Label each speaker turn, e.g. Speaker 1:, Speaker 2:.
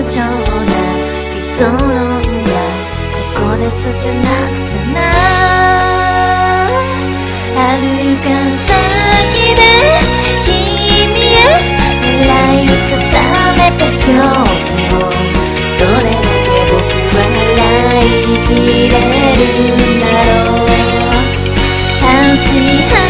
Speaker 1: 重な理想論はここで捨てなくちゃな。遥か先で君へ狙いを定めた今日もどれだけ僕は笑いきれるんだろう。半信半